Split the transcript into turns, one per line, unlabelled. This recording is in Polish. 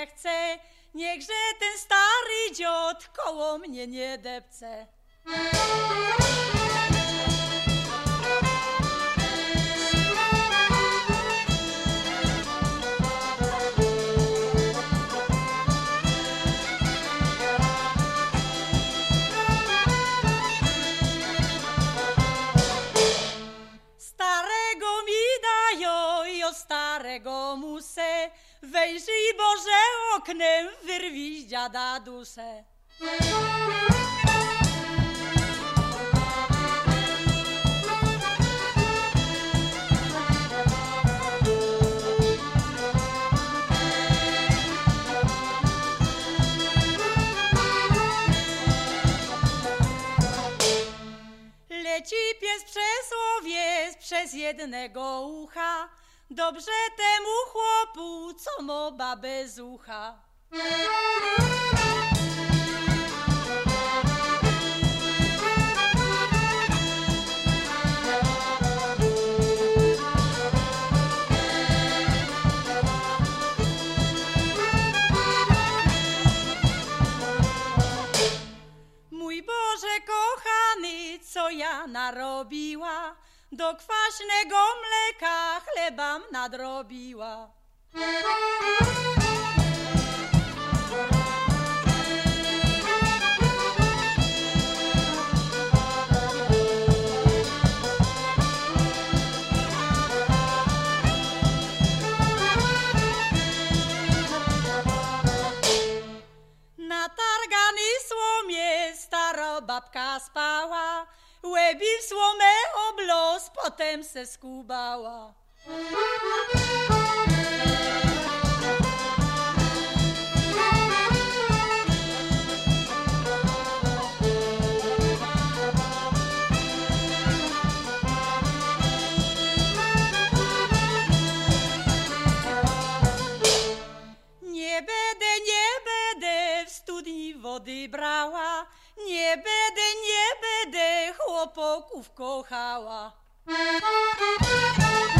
nie chce, niechże ten stary dziot koło mnie nie depce. Starego mi dają i od starego musę, wejrzyj Boże oknem, wyrwij z dziada duszę. Leci pies przez owiec, przez jednego ucha, dobrze temu chłopu, co ma babę z ucha. Mój Boże kochany, co ja narobiła, do kwaśnego mleka chlebam nadrobiła. Na targany słomie stara babka spała, łebi w słomę oblos, potem se skubała. Nie będę w studni wody brała, nie będę chłopoków kochała.